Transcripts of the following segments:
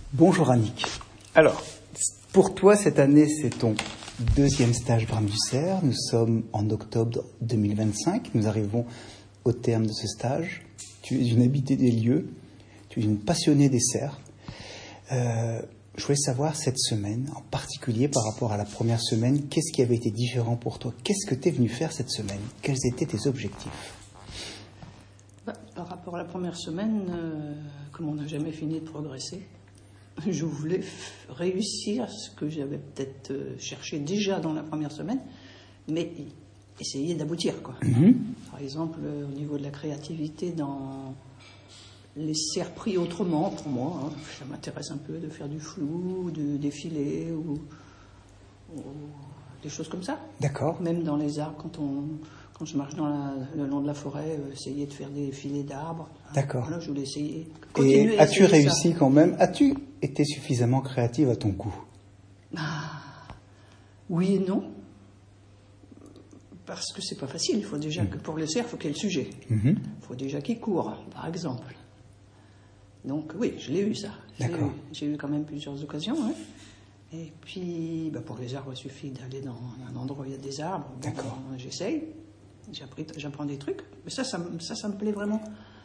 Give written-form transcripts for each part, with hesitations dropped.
Bonjour Annick. Alors, pour toi, cette année, c'est ton deuxième stage Brame du Cerf. Nous sommes en octobre 2025. Nous arrivons au terme de ce stage. Tu es une habitée des lieux. Tu es une passionnée des cerfs. Je voulais savoir cette semaine, en particulier par rapport à la première semaine, qu'est-ce qui avait été différent pour toi? Qu'est-ce que tu es venu faire cette semaine? Quels étaient tes objectifs? Par rapport à la première semaine, comme on n'a jamais fini de progresser, je voulais réussir ce que j'avais peut-être cherché déjà dans la première semaine, mais essayer d'aboutir, quoi. Par exemple, au niveau de la créativité dans les cerfs pris autrement, pour moi, hein, ça m'intéresse un peu de faire du flou, de défiler ou des choses comme ça. D'accord. Même dans les arbres, quand je marche le long de la forêt, essayer de faire des filets d'arbres. D'accord. Voilà, je voulais essayer. Et as-tu réussi quand même? As-tu été suffisamment créative à ton goût? Oui et non. Parce que c'est pas facile. Il faut déjà que pour le cerf, il faut qu'il y ait le sujet. Il faut déjà qu'il court, par exemple. Donc oui, je l'ai eu ça. D'accord. J'ai eu quand même plusieurs occasions. Hein. Et puis, pour les arbres, il suffit d'aller dans un endroit où il y a des arbres. D'accord. J'essaye. J'apprends des trucs. Mais ça me plaît vraiment.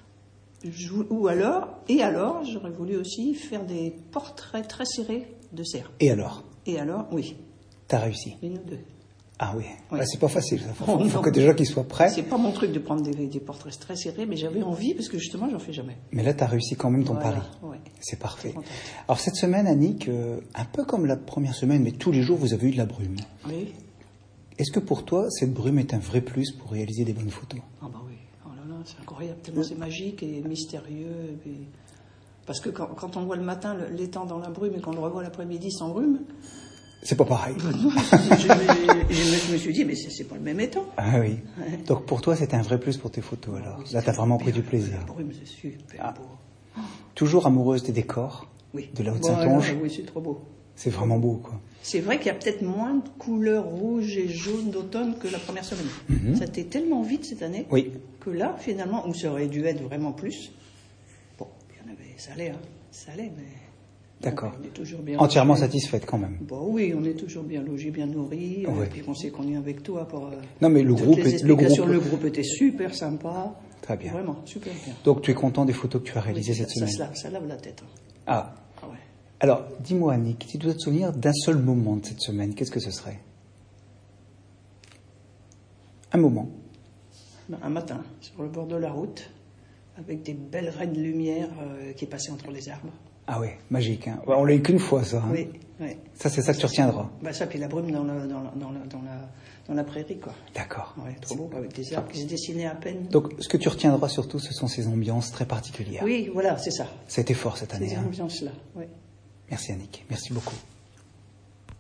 Et alors, j'aurais voulu aussi faire des portraits très serrés de cerfs. Et alors, oui. t'as réussi? Une ou deux. Ah oui, Oui. C'est pas facile. Il faut que déjà qu'ils soient prêts. C'est pas mon truc de prendre des portraits très serrés, mais j'avais envie parce que justement, j'en fais jamais. Mais là, t'as réussi quand même ton Voilà, pari. ouais. C'est parfait. Contente. Alors cette semaine, Annick, un peu comme la première semaine, mais tous les jours, vous avez eu de la brume. Oui. Est-ce que pour toi, cette brume est un vrai plus pour réaliser des bonnes photos? Ah bah oui. Oh là là, c'est incroyable. Tellement c'est magique et mystérieux. Et puis... Parce que quand on voit le matin l'étang dans la brume et qu'on le revoit l'après-midi sans brume... C'est pas pareil. je me suis dit, mais c'est pas le même étang. Ah oui. Ouais. Donc pour toi, c'était un vrai plus pour tes photos alors. Oui, Là, t'as vraiment pris du plaisir. La brume, c'est super beau. Toujours amoureuse des décors Oui. de la Haute-Saintonge. Oui, c'est trop beau. C'est vraiment beau, quoi. C'est vrai qu'il y a peut-être moins de couleurs rouges et jaunes d'automne que la première semaine. Ça a été tellement vite cette année Oui. que là, finalement, où ça aurait dû être vraiment plus. Bon, il y en avait, ça allait, mais... D'accord. On est toujours bien Entièrement logé. satisfaite quand même. Bon, oui, on est toujours bien logé, bien nourri. Oui. Et puis on sait qu'on est avec toi pour. Non, mais le groupe le groupe était super sympa. Très bien. Vraiment, super bien. Donc tu es content des photos que tu as réalisées cette semaine? Ça lave la tête. Ah. Ah ouais. Alors, dis-moi, Annick, si tu dois te souvenir d'un seul moment de cette semaine, qu'est-ce que ce serait? Un moment. Un matin, sur le bord de la route, avec des belles raies de lumière qui passaient entre les arbres. Ah oui, magique. Hein. On l'a eu qu'une fois, ça. Hein. Oui, oui. Ça, c'est ça que tu retiendras. Ça, puis la brume dans la prairie, quoi. D'accord. Ouais, trop beau, avec des arbres qui se dessinaient à peine. Donc, ce que tu retiendras surtout, ce sont ces ambiances très particulières. Oui, voilà, c'est ça. Ça a été fort cette année. Ces Hein. ambiances-là, oui. Merci Annick, merci beaucoup.